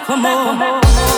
back for more.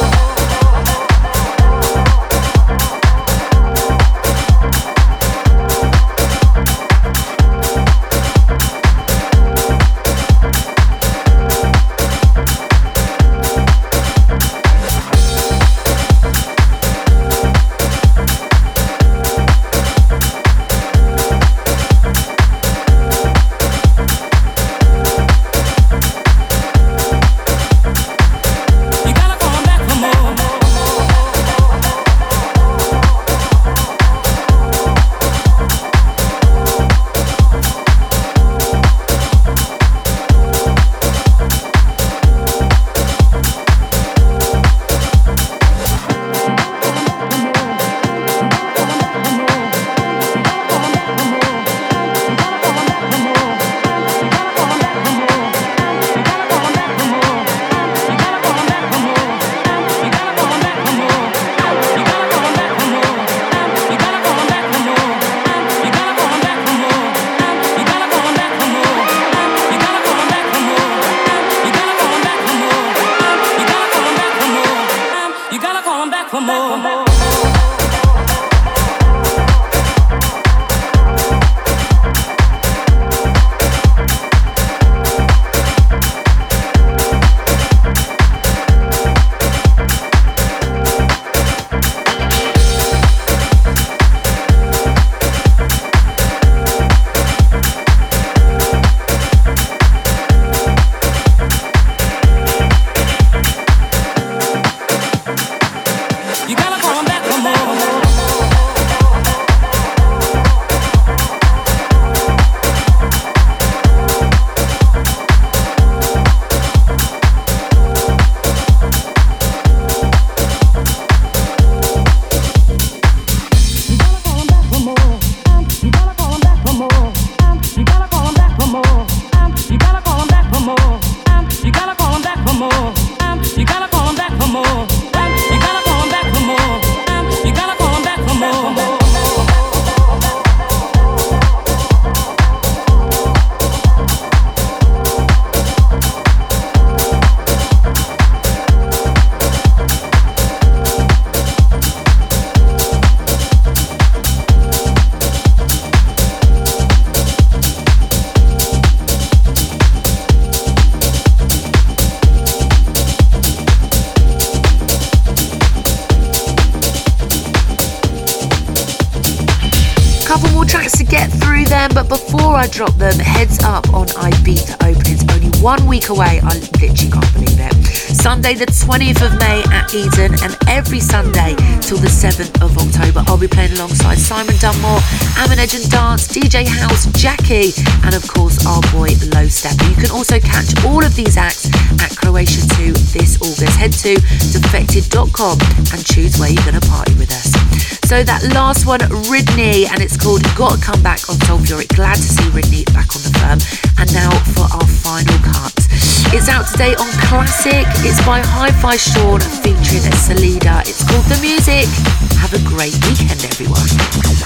But before I drop them, heads up on Ibiza openings. Only 1 week away. I literally can't believe it. Sunday the 20th of May at Eden, and every Sunday till the 7th of October I'll be playing alongside Simon Dunmore, Amin Edge and Dance, DJ House, Jackie, and of course our boy Low Stepper. You can also catch all of these acts at Croatia 2 this August. Head to defected.com and choose where you're going to party with us. So that last one, Ridney, and it's called Gotta Come Back on Sulfuric. Glad to see Ridney back on the firm. And now for our final cut. It's out today on Classic. It's by Hi-Fi Sean featuring Salida. It's called The Music. Have a great weekend, everyone.